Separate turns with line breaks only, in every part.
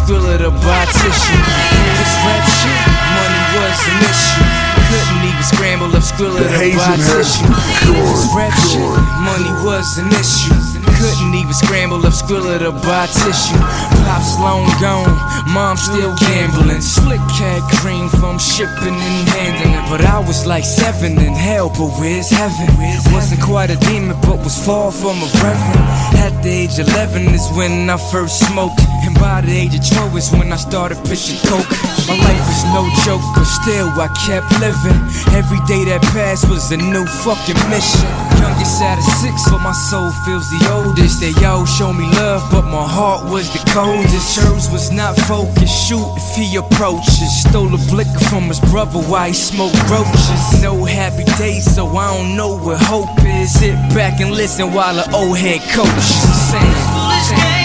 Skrilla to buy tissue. This rap shit, money was an issue. Couldn't even scramble up Skrilla to buy tissue. This rap shit, money was an issue. Couldn't even scramble up Skrilla to buy tissue. Pop's long gone, mom's still gambling. Slick cat cream from shipping and handling. But I was like 7 in hell, but where's heaven? Wasn't quite a demon, but was far from a reverend. At the age of 11 is when I first smoked, and by the age of 12 is when I started pitching coke. My life was no joke, but still I kept living. Every day that passed was a new fucking mission. Youngest out of 6, but my soul feels the oldest. They all show me love, but my heart was the coldest. Hers was not focused, shoot if he approaches. Stole a blicker from his brother while he smoked roaches. No happy days, so I don't know what hope is. Sit back and listen while an old head coach is saying.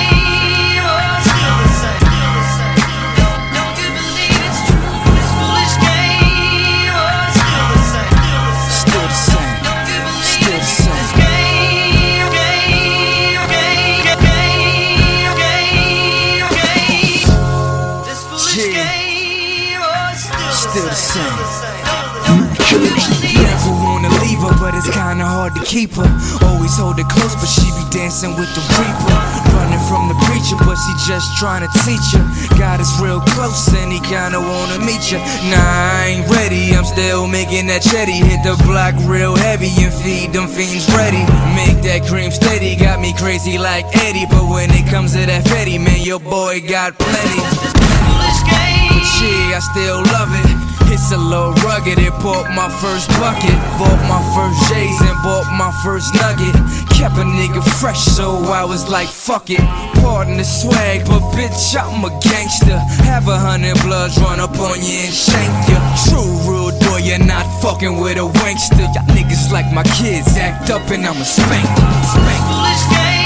Still the same. Never wanna leave her, but it's kinda hard to keep her. Always hold her close, but she be dancing with the reaper. Running from the preacher, but she just trying to teach her. God is real close and he kinda wanna meet you. Nah, I ain't ready, I'm still making that chetty. Hit the block real heavy and feed them fiends ready. Make that cream steady, got me crazy like Eddie. But when it comes to that fatty, man, your boy got plenty. But yeah, I still love it. It's a little rugged, it bought my first bucket. Bought my first J's and bought my first nugget. Kept a nigga fresh, so I was like, fuck it. Pardon the swag, but bitch, I'm a gangster. Have 100 bloods run up on you and shank you. True rude boy, you're not fucking with a wankster. Y'all niggas like my kids, act up and I'ma spank. Foolish game.